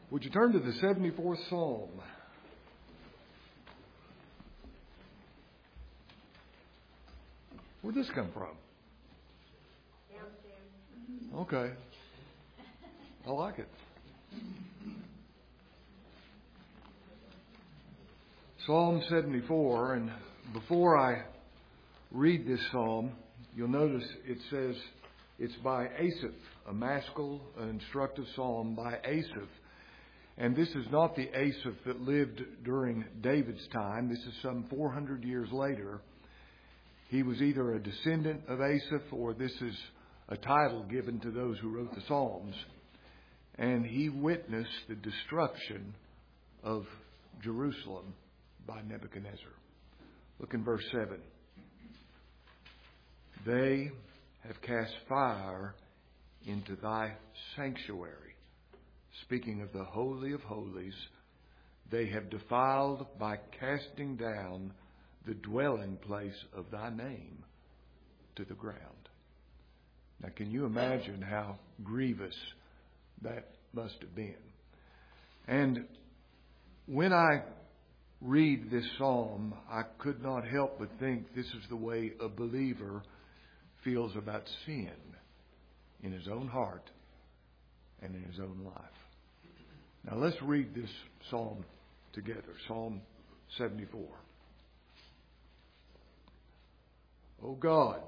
Would you turn to the 74th Psalm? Where'd this come from? Downstairs. Okay. I like it. Psalm 74, and before I read this psalm, you'll notice it says it's by Asaph, a maskil, an instructive psalm by Asaph. And this is not the Asaph that lived during David's time. This is some 400 years later. He was either a descendant of Asaph or this is a title given to those who wrote the Psalms. And he witnessed the destruction of Jerusalem by Nebuchadnezzar. Look in verse 7. They have cast fire into thy sanctuary. Speaking of the Holy of Holies, they have defiled by casting down the dwelling place of thy name to the ground. Now, can you imagine how grievous that must have been? And when I read this psalm, I could not help but think this is the way a believer feels about sin in his own heart and in his own life. Now let's read this psalm together. Psalm 74. O God,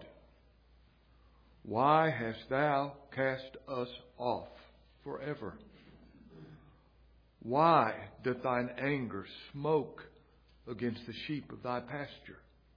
why hast thou cast us off forever? Why doth thine anger smoke against the sheep of thy pasture?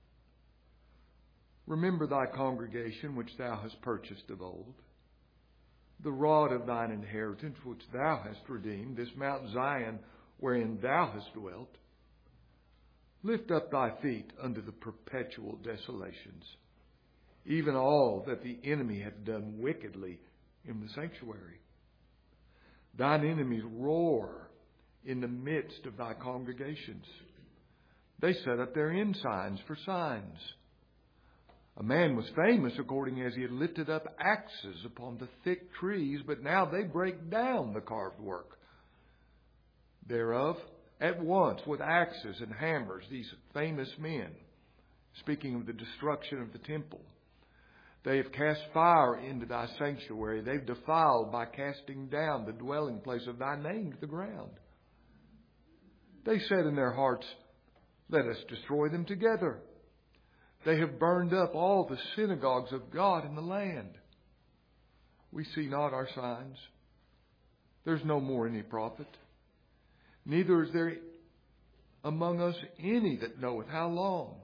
Remember thy congregation which thou hast purchased of old, the rod of thine inheritance which thou hast redeemed, this Mount Zion wherein thou hast dwelt. Lift up thy feet unto the perpetual desolations, even all that the enemy hath done wickedly in the sanctuary. Thine enemies roar in the midst of thy congregations. They set up their ensigns for signs. A man was famous according as he had lifted up axes upon the thick trees, but now they break down the carved work thereof at once with axes and hammers, these famous men, speaking of the destruction of the temple. They have cast fire into thy sanctuary. They've defiled by casting down the dwelling place of thy name to the ground. They said in their hearts, let us destroy them together. They have burned up all the synagogues of God in the land. We see not our signs. There's no more any prophet. Neither is there among us any that knoweth how long.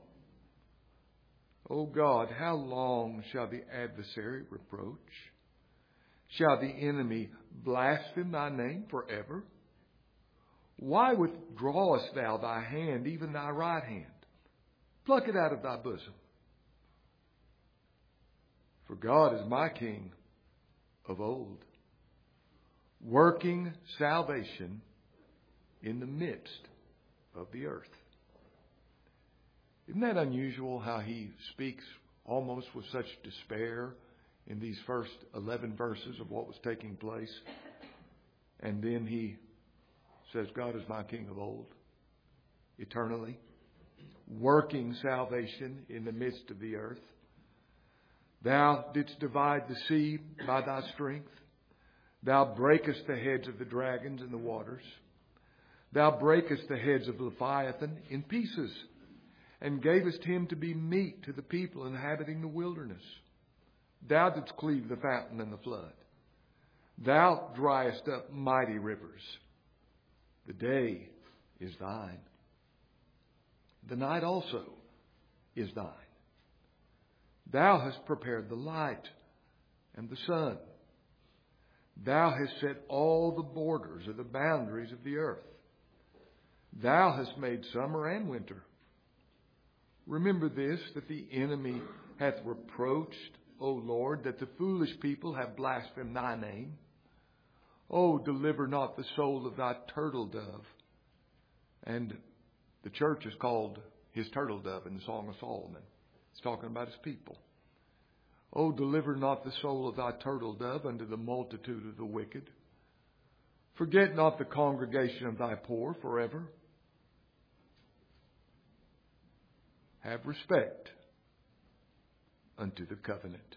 O God, how long shall the adversary reproach? Shall the enemy blaspheme thy name forever? Why withdrawest thou thy hand, even thy right hand? Pluck it out of thy bosom. For God is my King of old, working salvation in the midst of the earth. Isn't that unusual how he speaks almost with such despair in these first 11 verses of what was taking place? And then he says, God is my King of old, eternally, working salvation in the midst of the earth. Thou didst divide the sea by thy strength. Thou breakest the heads of the dragons in the waters. Thou breakest the heads of Leviathan in pieces, and gavest him to be meat to the people inhabiting the wilderness. Thou didst cleave the fountain and the flood. Thou driest up mighty rivers. The day is thine. The night also is thine. Thou hast prepared the light and the sun. Thou hast set all the borders of the boundaries of the earth. Thou hast made summer and winter. Remember this, that the enemy hath reproached, O Lord, that the foolish people have blasphemed thy name. O deliver not the soul of thy turtle dove. And the church is called his turtle dove in the Song of Solomon. It's talking about his people. O deliver not the soul of thy turtle dove unto the multitude of the wicked. Forget not the congregation of thy poor forever. Have respect unto the covenant.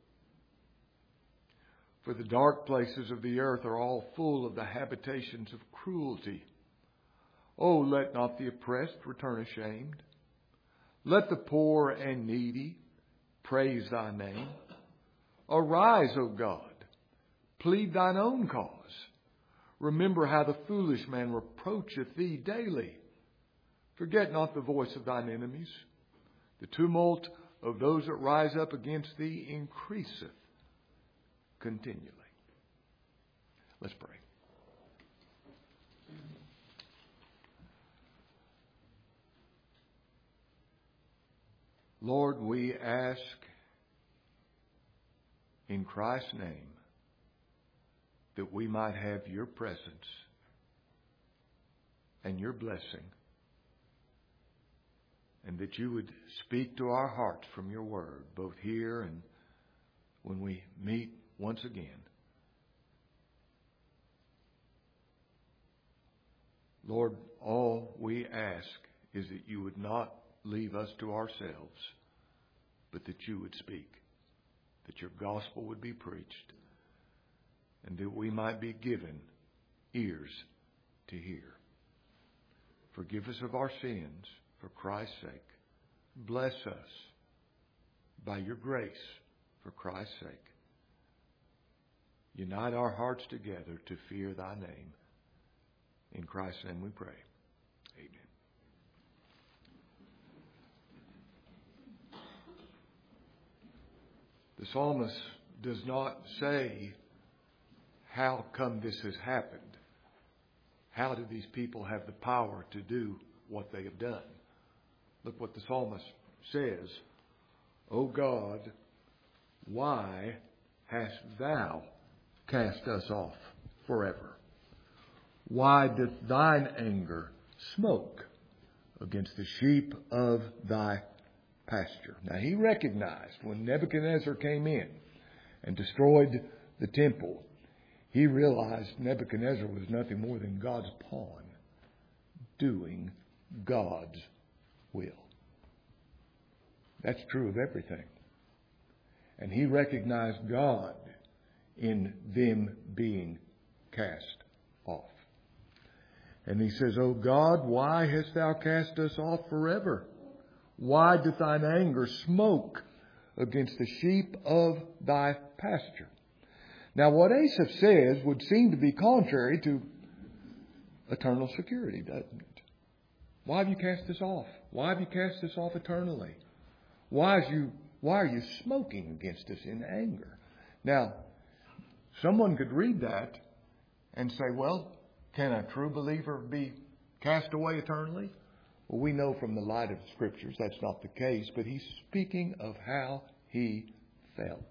For the dark places of the earth are all full of the habitations of cruelty. O let not the oppressed return ashamed. Let the poor and needy praise thy name. Arise, O God, plead thine own cause. Remember how the foolish man reproacheth thee daily. Forget not the voice of thine enemies. The tumult of those that rise up against thee increaseth continually. Let's pray. Lord, we ask in Christ's name that we might have your presence and your blessing, and that you would speak to our hearts from your word, both here and when we meet once again. Lord, all we ask is that you would not leave us to ourselves, but that you would speak, that your gospel would be preached, and that we might be given ears to hear. Forgive us of our sins for Christ's sake. Bless us by your grace for Christ's sake. Unite our hearts together to fear thy name. In Christ's name we pray. Amen. The psalmist does not say, how come this has happened? How do these people have the power to do what they have done? Look what the psalmist says. O God, why hast thou cast us off forever? Why doth thine anger smoke against the sheep of thy pasture? Now he recognized when Nebuchadnezzar came in and destroyed the temple, he realized Nebuchadnezzar was nothing more than God's pawn doing God's will. That's true of everything. And he recognized God in them being cast off. And he says, O God, why hast thou cast us off forever? Why doth thine anger smoke against the sheep of thy pasture? Now, what Asaph says would seem to be contrary to eternal security, doesn't it? Why have you cast us off? Why have you cast us off eternally? Why are you smoking against us in anger? Now, someone could read that and say, well, can a true believer be cast away eternally? Well, we know from the light of the Scriptures that's not the case, but he's speaking of how he felt.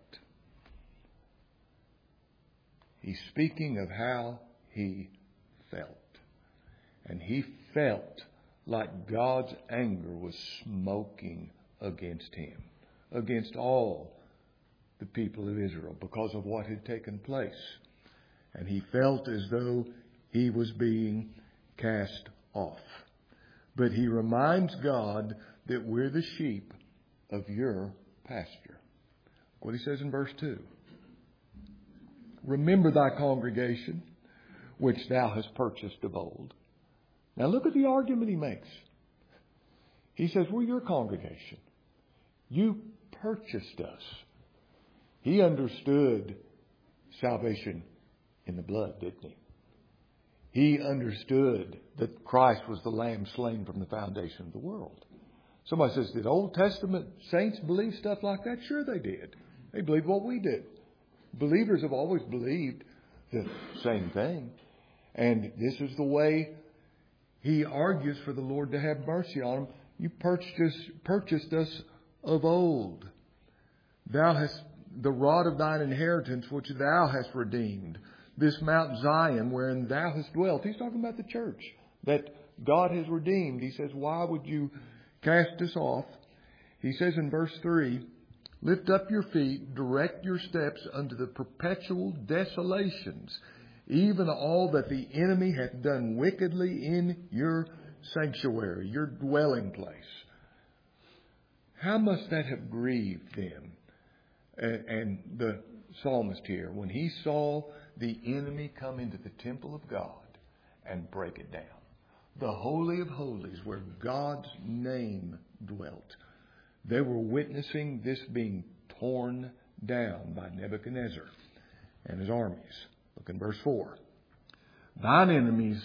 He's speaking of how he felt. And he felt like God's anger was smoking against him, against all the people of Israel because of what had taken place. And he felt as though he was being cast off. But he reminds God that we're the sheep of your pasture. What he says in verse 2. Remember thy congregation, which thou hast purchased of old. Now look at the argument he makes. He says, we're your congregation. You purchased us. He understood salvation in the blood, didn't he? He understood that Christ was the Lamb slain from the foundation of the world. Somebody says, did Old Testament saints believe stuff like that? Sure they did. They believed what we did. Believers have always believed the same thing. And this is the way he argues for the Lord to have mercy on him. You purchased us of old. Thou hast the rod of thine inheritance, which thou hast redeemed. This Mount Zion, wherein thou hast dwelt. He's talking about the church that God has redeemed. He says, why would you cast us off? He says in verse 3, lift up your feet, direct your steps unto the perpetual desolations. even all that the enemy hath done wickedly in your sanctuary, your dwelling place. How must that have grieved them? And the psalmist here, when he saw the enemy come into the temple of God and break it down. The Holy of Holies, where God's name dwelt. They were witnessing this being torn down by Nebuchadnezzar and his armies. Look in verse 4. Thine enemies.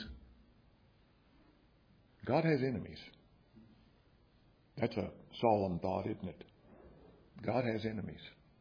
God has enemies. That's a solemn thought, isn't it? God has enemies.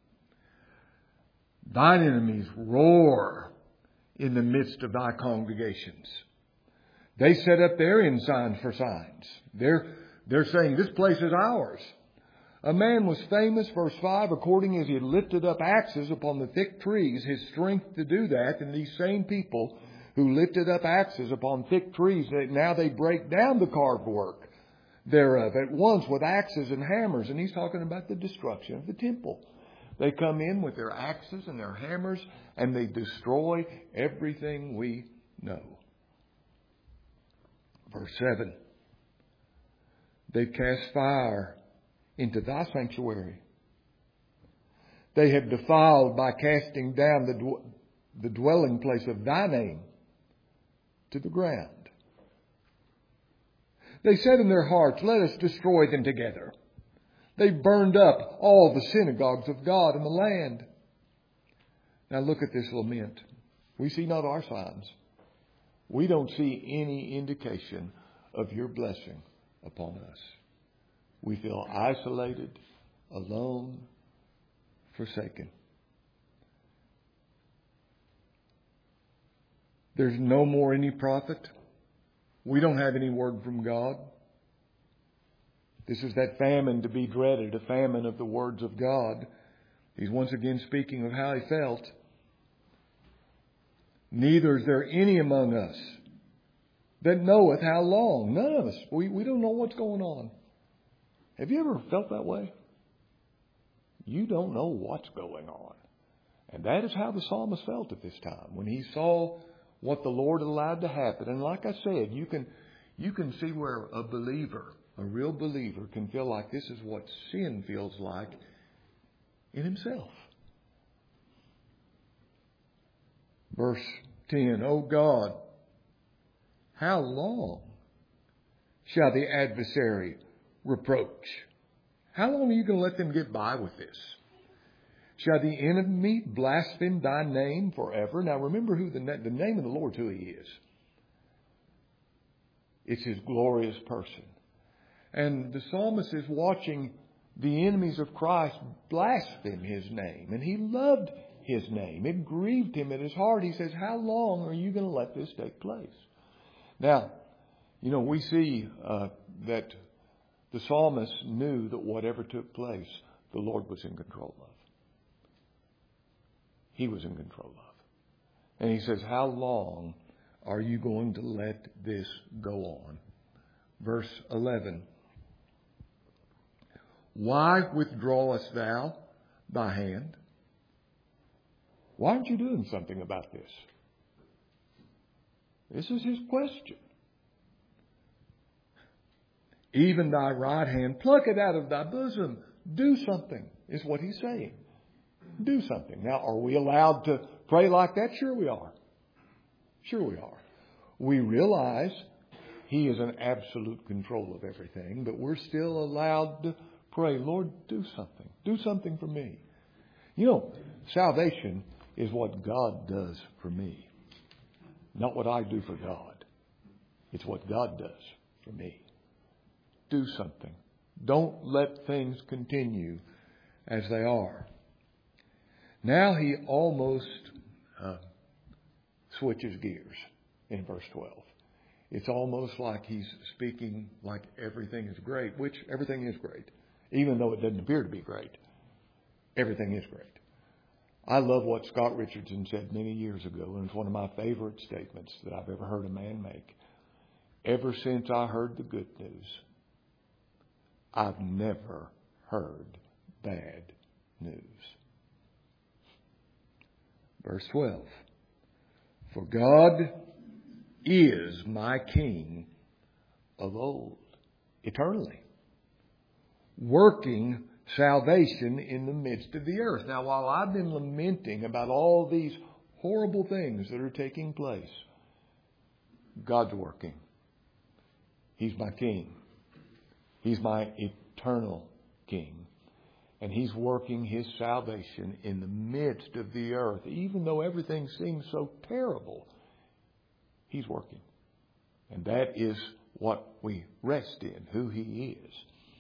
Thine enemies roar in the midst of thy congregations. They set up their ensigns for signs. They're saying this place is ours. A man was famous, verse 5, according as he had lifted up axes upon the thick trees, his strength to do that. And these same people who lifted up axes upon thick trees, now they break down the carved work thereof at once with axes and hammers. And he's talking about the destruction of the temple. They come in with their axes and their hammers and they destroy everything we know. Verse 7. They've cast fire into thy sanctuary. They have defiled by casting down the dwelling place of thy name to the ground. They said in their hearts, let us destroy them together. They've burned up all the synagogues of God in the land. Now look at this lament. We see not our signs. We don't see any indication of your blessing upon us. We feel isolated, alone, forsaken. There's no more any prophet. We don't have any word from God. This is that famine to be dreaded, a famine of the words of God. He's once again speaking of how he felt. Neither is there any among us that knoweth how long. None of us. We don't know what's going on. Have you ever felt that way? You don't know what's going on. And that is how the psalmist felt at this time when he saw what the Lord allowed to happen. And like I said, you can see where a believer, a real believer, can feel like this is what sin feels like in himself. Verse 10, O God, how long shall the adversary reproach? How long are you going to let them get by with this? Shall the enemy blaspheme thy name forever? Now remember who the name of the Lord, who he is. It's his glorious person. And the psalmist is watching the enemies of Christ blaspheme his name. And he loved his name. It grieved him at his heart. He says, how long are you going to let this take place? Now, we see that the psalmist knew that whatever took place, the Lord was in control of. He was in control of. And he says, how long are you going to let this go on? Verse 11. Why withdrawest thou thy hand? Why aren't you doing something about this? This is his question. Even thy right hand, pluck it out of thy bosom. Do something, is what he's saying. Do something. Now, are we allowed to pray like that? Sure we are. Sure we are. We realize he is in absolute control of everything, but we're still allowed to pray, Lord, do something. Do something for me. Salvation is what God does for me. Not what I do for God. It's what God does for me. Do something. Don't let things continue as they are. Now he almost switches gears in verse 12. It's almost like he's speaking like everything is great, which everything is great. Even though it doesn't appear to be great, everything is great. I love what Scott Richardson said many years ago, and it's one of my favorite statements that I've ever heard a man make. Ever since I heard the good news, I've never heard bad news. Verse 12. For God is my King of old, eternally, working salvation in the midst of the earth. Now, while I've been lamenting about all these horrible things that are taking place, God's working. He's my King. He's my eternal King. And He's working His salvation in the midst of the earth. Even though everything seems so terrible, He's working. And that is what we rest in, who He is.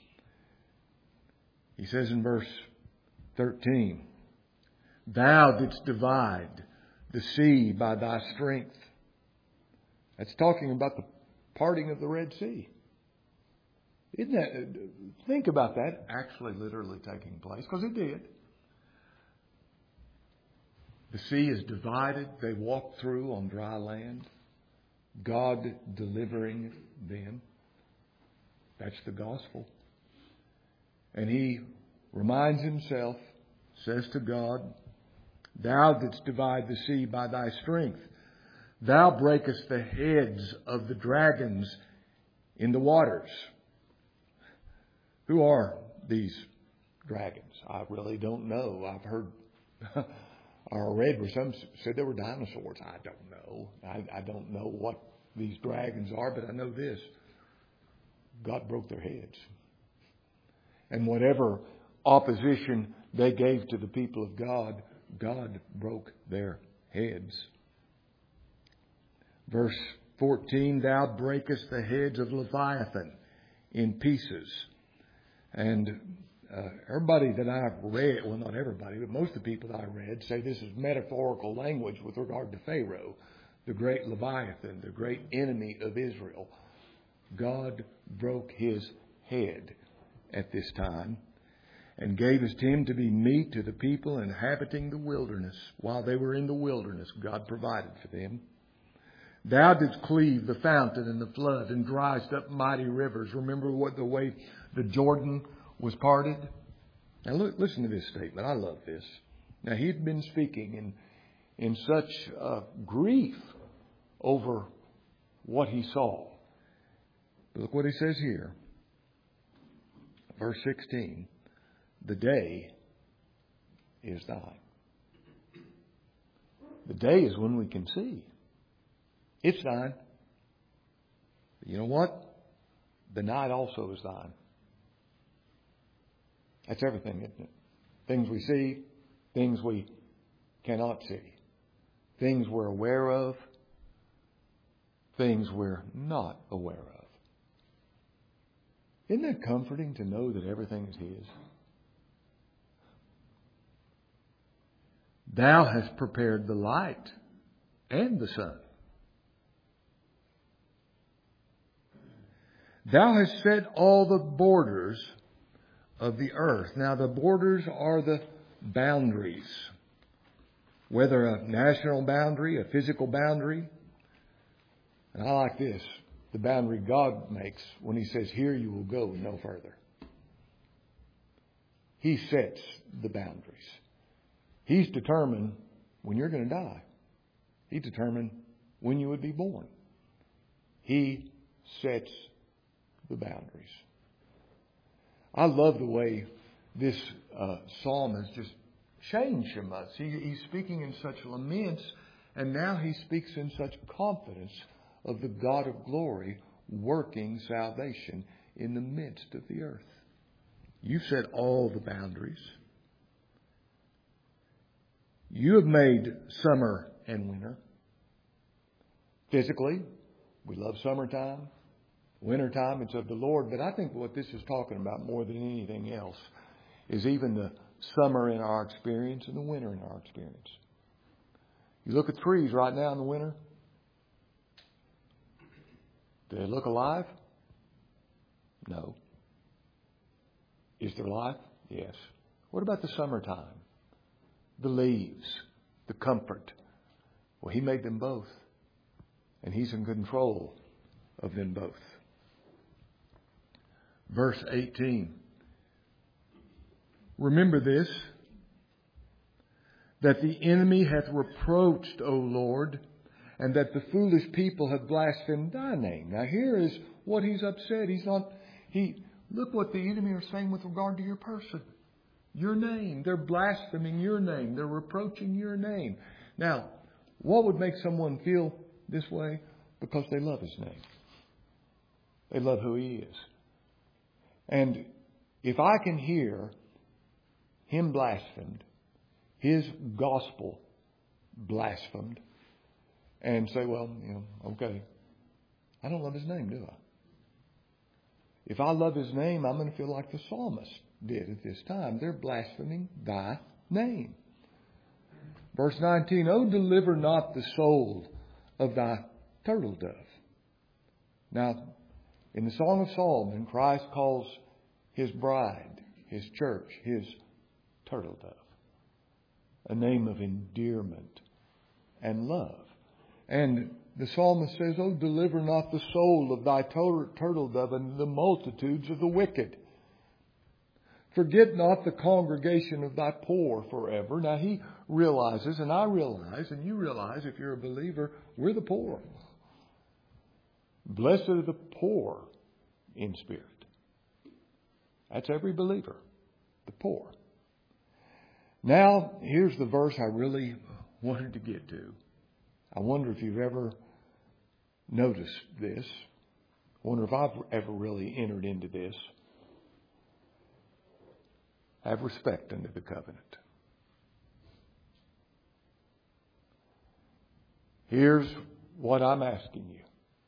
He says in verse 13, Thou didst divide the sea by Thy strength. That's talking about the parting of the Red Sea. Isn't that, think about that actually literally taking place, because it did. The sea is divided. They walk through on dry land. God delivering them. That's the gospel. And He reminds Himself, says to God, Thou didst divide the sea by Thy strength. Thou breakest the heads of the dragons in the waters. Who are these dragons? I really don't know. I've heard or read where some said they were dinosaurs. I don't know. I don't know what these dragons are, but I know this. God broke their heads. And whatever opposition they gave to the people of God, God broke their heads. Verse 14, Thou breakest the heads of Leviathan in pieces. And everybody that I've read, well, not everybody, but most of the people that I read say this is metaphorical language with regard to Pharaoh, the great Leviathan, the great enemy of Israel. God broke his head at this time and gave him to be meat to the people inhabiting the wilderness. While they were in the wilderness, God provided for them. Thou didst cleave the fountain and the flood and driest up mighty rivers. Remember the way the Jordan was parted? Now listen to this statement. I love this. Now he'd been speaking in such grief over what he saw. But look what he says here. Verse 16. The day is thine. The day is when we can see. It's thine. But you know what? The night also is thine. That's everything, isn't it? Things we see, things we cannot see, things we're aware of, things we're not aware of. Isn't that comforting to know that everything is His? Thou hast prepared the light and the sun. Thou hast set all the borders of the earth. Now the borders are the boundaries. Whether a national boundary, a physical boundary. And I like this. The boundary God makes when He says, here you will go no further. He sets the boundaries. He's determined when you're going to die. He's determined when you would be born. He sets the boundaries. I love the way this psalm has just changed him much. He's speaking in such laments, and now he speaks in such confidence of the God of glory working salvation in the midst of the earth. You've set all the boundaries. You have made summer and winter. Physically, we love summertime. Wintertime, it's of the Lord. But I think what this is talking about more than anything else is even the summer in our experience and the winter in our experience. You look at trees right now in the winter. Do they look alive? No. Is there life? Yes. What about the summertime? The leaves, the comfort. Well, He made them both. And He's in control of them both. Verse 18. Remember this, that the enemy hath reproached, O Lord, and that the foolish people have blasphemed thy name. Now here is what he's upset. Look what the enemy are saying with regard to your person. Your name. They're blaspheming your name. They're reproaching your name. Now, what would make someone feel this way? Because they love his name. They love who he is. And if I can hear him blasphemed, his gospel blasphemed, and say, well, okay, I don't love his name, do I? If I love his name, I'm going to feel like the psalmist did at this time. They're blaspheming thy name. Verse 19, oh, deliver not the soul of thy turtle dove. Now, in the Song of Solomon, Christ calls his bride, his church, his turtle dove. A name of endearment and love. And the psalmist says, oh, deliver not the soul of thy turtle dove and the multitudes of the wicked. Forget not the congregation of thy poor forever. Now he realizes, and I realize, and you realize if you're a believer, we're the poor. Blessed are the poor in spirit. That's every believer, the poor. Now, here's the verse I really wanted to get to. I wonder if you've ever noticed this. I wonder if I've ever really entered into this. Have respect unto the covenant. Here's what I'm asking you.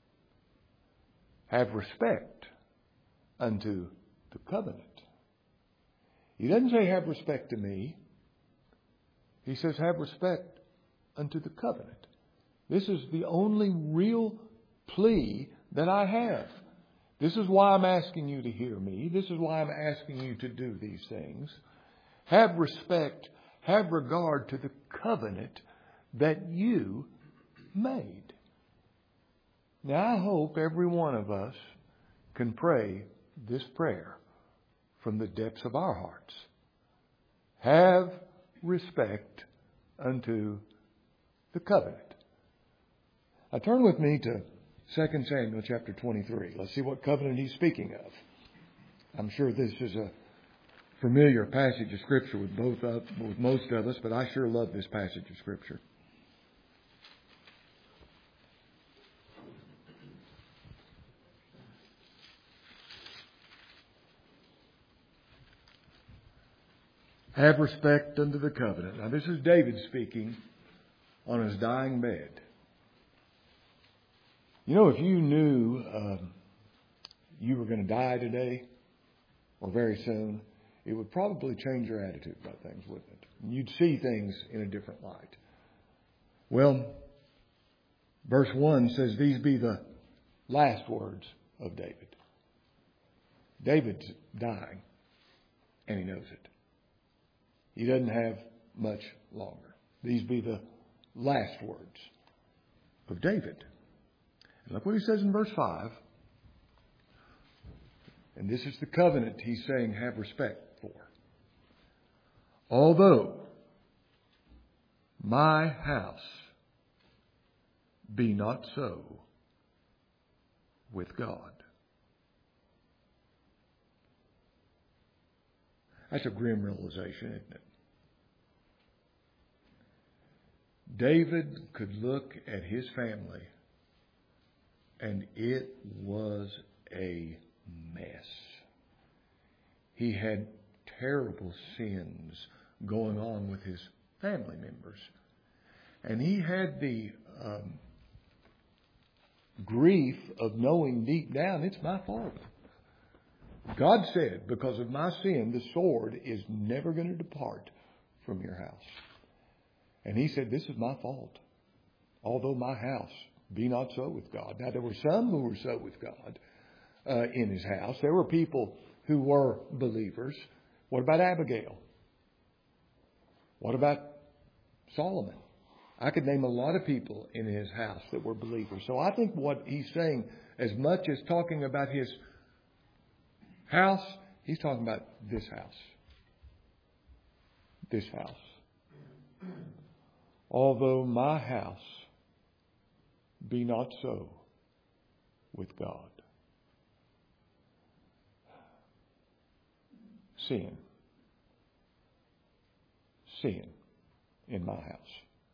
Have respect unto the covenant. He doesn't say have respect to me. He says have respect unto the covenant. This is the only real plea that I have. This is why I'm asking you to hear me. This is why I'm asking you to do these things. Have respect, have regard to the covenant that you made. Now I hope every one of us can pray this prayer from the depths of our hearts. Have respect unto the covenant. Now turn with me to 2 Samuel chapter 23. Let's see what covenant he's speaking of. I'm sure this is a familiar passage of Scripture with most of us, but I sure love this passage of Scripture. Have respect unto the covenant. Now this is David speaking on his dying bed. You know, if you knew you were going to die today or very soon, it would probably change your attitude about things, wouldn't it? You'd see things in a different light. Well, verse 1 says, these be the last words of David. David's dying, and he knows it. He doesn't have much longer. These be the last words of David. And look what he says in verse 5. And this is the covenant he's saying have respect for. Although my house be not so with God. That's a grim realization, isn't it? David could look at his family and it was a mess. He had terrible sins going on with his family members. And he had the grief of knowing deep down, it's my fault. God said, because of my sin, the sword is never going to depart from your house. And he said, this is my fault. Although my house be not so with God. Now, there were some who were so with God in his house. There were people who were believers. What about Abigail? What about Solomon? I could name a lot of people in his house that were believers. So I think what he's saying, as much as talking about his house, he's talking about this house. This house. Although my house be not so with God. Sin in my house.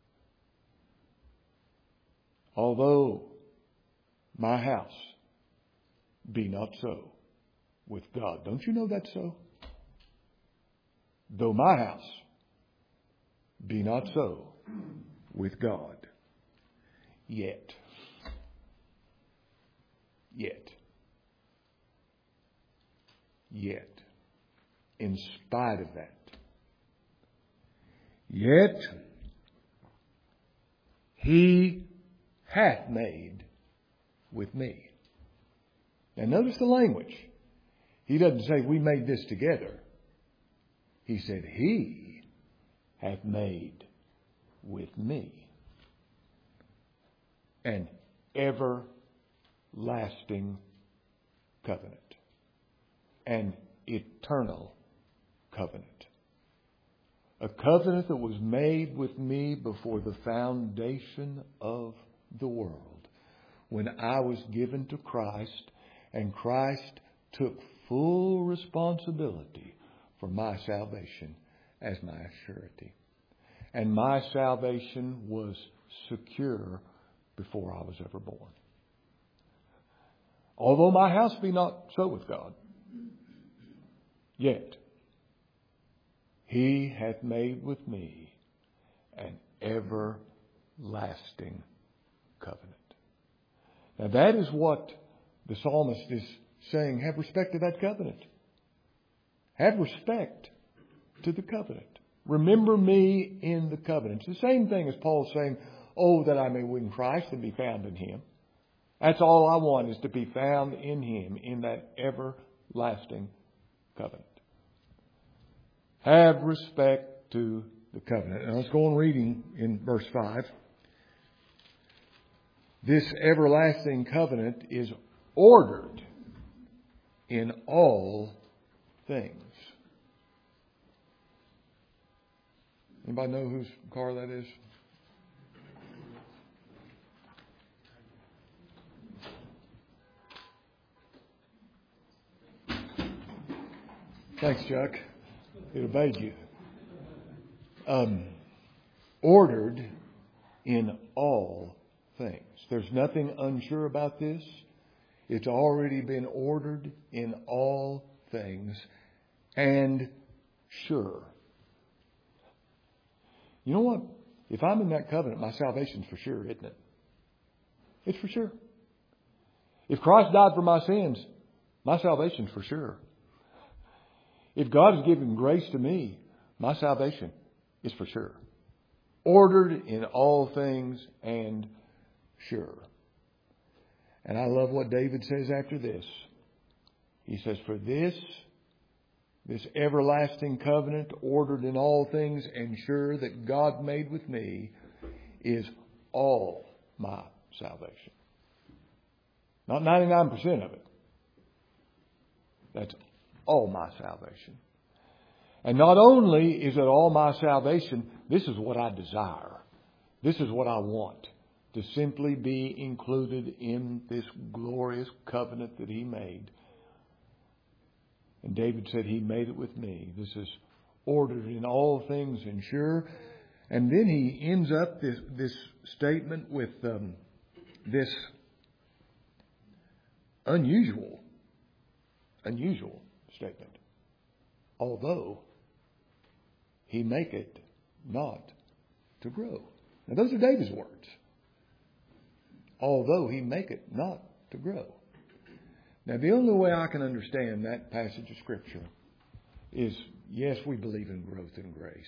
Although my house be not so with God. Don't you know that's so? Though my house be not so with God. Yet, in spite of that, yet He hath made with me. Now notice the language. He doesn't say we made this together. He said He hath made with me an everlasting covenant, an eternal covenant. A covenant that was made with me before the foundation of the world, when I was given to Christ, and Christ took full responsibility for my salvation as my surety. And my salvation was secure before I was ever born. Although my house be not so with God, yet He hath made with me an everlasting covenant. Now that is what the psalmist is saying. Have respect to that covenant. Have respect to the covenant. Remember me in the covenant. It's the same thing as Paul saying, oh, that I may win Christ and be found in Him. That's all I want, is to be found in Him, in that everlasting covenant. Have respect to the covenant. Now let's go on reading in verse 5. This everlasting covenant is ordered in all things. Anybody know whose car that is? Thanks, Chuck. It obeyed you. Ordered in all things. There's nothing unsure about this. It's already been ordered in all things and sure. You know what? If I'm in that covenant, my salvation's for sure, isn't it? It's for sure. If Christ died for my sins, my salvation's for sure. If God has given grace to me, my salvation is for sure. Ordered in all things and sure. And I love what David says after this. He says, for this everlasting covenant, ordered in all things and sure, that God made with me, is all my salvation. Not 99% of it. That's all my salvation. And not only is it all my salvation, this is what I desire. This is what I want. To simply be included in this glorious covenant that He made. And David said He made it with me. This is ordered in all things and sure. And then he ends up this statement with this unusual statement. Although He make it not to grow. Now those are David's words. Although He make it not to grow. Now the only way I can understand that passage of Scripture is, yes, we believe in growth in grace.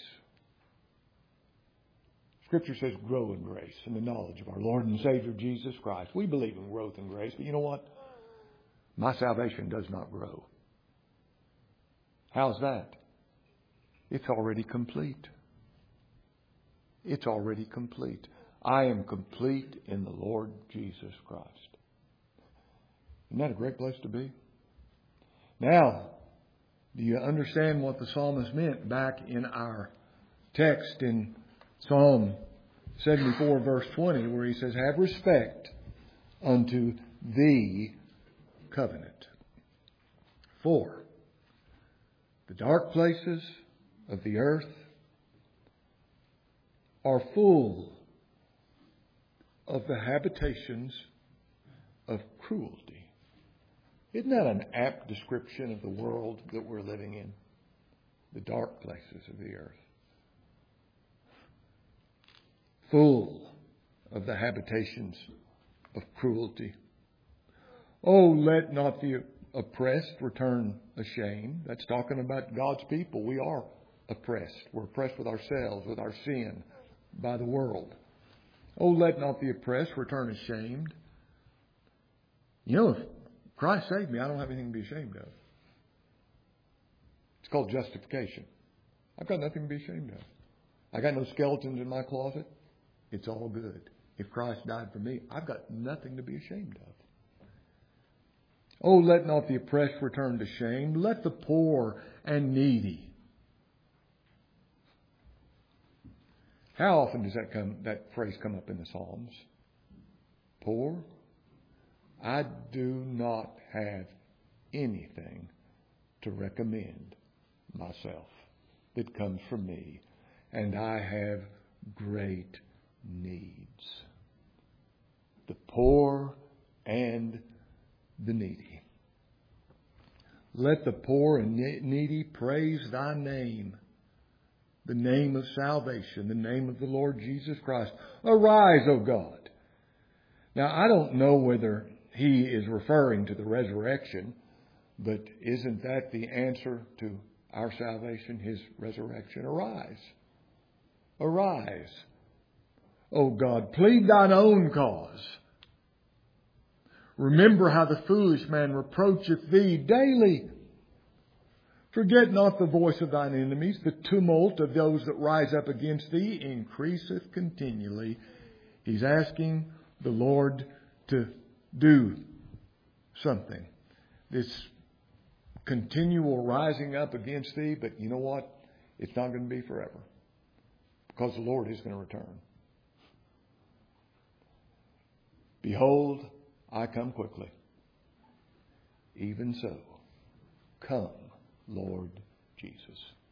Scripture says grow in grace in the knowledge of our Lord and Savior Jesus Christ. We believe in growth in grace, but you know what? My salvation does not grow. How's that? It's already complete. It's already complete. I am complete in the Lord Jesus Christ. Isn't that a great place to be? Now, do you understand what the psalmist meant back in our text in Psalm 74 verse 20, where he says, have respect unto the covenant. 4. The dark places of the earth are full of the habitations of cruelty. Isn't that an apt description of the world that we're living in? The dark places of the earth. Full of the habitations of cruelty. Oh, let not the oppressed return ashamed. That's talking about God's people. We are oppressed. We're oppressed with ourselves, with our sin, by the world. Oh, let not the oppressed return ashamed. You know, if Christ saved me, I don't have anything to be ashamed of. It's called justification. I've got nothing to be ashamed of. I got no skeletons in my closet. It's all good. If Christ died for me, I've got nothing to be ashamed of. Oh, let not the oppressed return to shame. Let the poor and needy. How often does that phrase come up in the Psalms? Poor? I do not have anything to recommend myself that comes from me, and I have great needs. The poor and the needy. Let the poor and needy praise thy name, the name of salvation, the name of the Lord Jesus Christ. Arise, O God. Now, I don't know whether he is referring to the resurrection, but isn't that the answer to our salvation, his resurrection? Arise. Arise. O God, plead thine own cause. Remember how the foolish man reproacheth thee daily. Forget not the voice of thine enemies. The tumult of those that rise up against thee increaseth continually. He's asking the Lord to do something. This continual rising up against thee, but you know what? It's not going to be forever, because the Lord is going to return. Behold, I come quickly. Even so, come, Lord Jesus.